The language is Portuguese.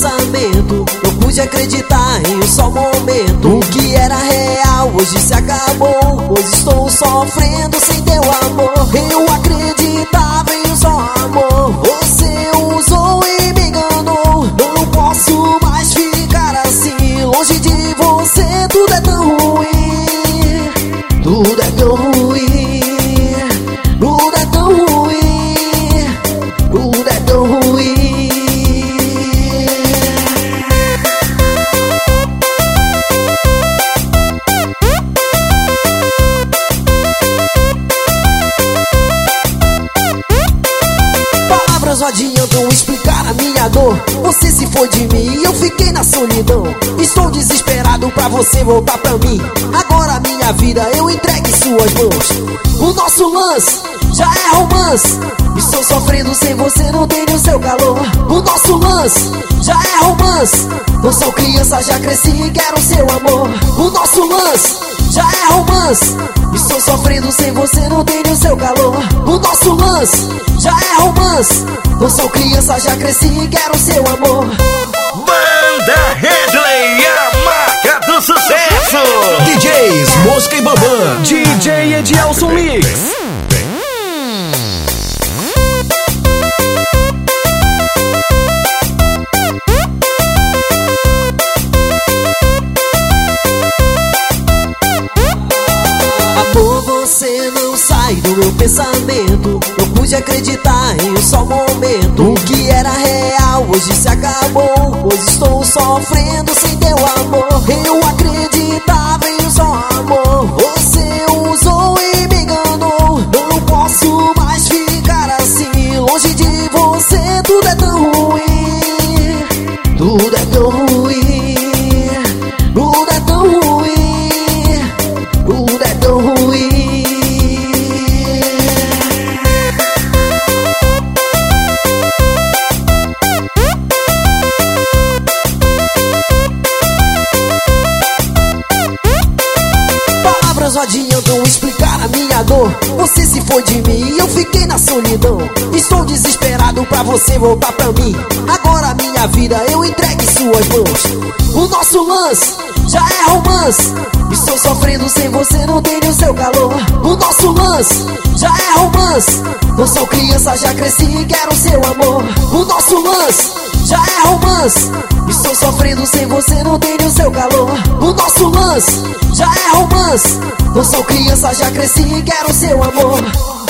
pensamento. Não pude acreditar em um só momento. O que era real hoje se acabou, pois estou sofrendo sem teu amor. Eu acreditava em um só amor, você usou e me enganou. Não posso mais ficar assim, longe de você. Tudo é tão ruim, tudo é tão ruim, tudo é tão ruim, tudo é tão ruim. Palavras não adiantam explicar a minha dor. Você se foi de mim e eu fiquei na solidão. Estou desesperado pra você voltar pra mim. Agora minha vida eu entrego em suas mãos. O nosso lance já é romance. Estou sofrendo sem você, não tenho seu calor. O nosso lance já é romance. Não sou criança, já cresci e quero seu amor. O nosso lance já é romance. Estou sofrendo sem você, não tenho seu calor. O nosso lance já é romance. Não sou criança, já cresci e quero seu amor. Banda Redley, a marca do sucesso. DJs Mosca e Bambam, DJ Edielson Mix. Amor, você não sai do meu pensamento. Não pude acreditar em um só momento. O que era real hoje se acabou, pois estou sofrendo sem teu amor. Eu acreditava em um só amor, você usou e me enganou. Não posso mais ficar assim, longe de você. Tudo é tão ruim, tudo é tão ruim, tudo é tão ruim, tudo é tão ruim. Palavras não adiantam explicar a minha dor. Você se foi de mim e eu fiquei na solidão. Estou desesperado pra você voltar pra mim. Agora minha vida eu entrego em suas mãos. O nosso lance já é romance. Estou sofrendo sem você, não tenho seu calor. O nosso lance já é romance. Não sou criança, já cresci e quero seu amor. O nosso lance já é romance. Estou sofrendo sem você, não tenho seu calor. O nosso lance já é romance. Não sou criança, já cresci e quero seu amor.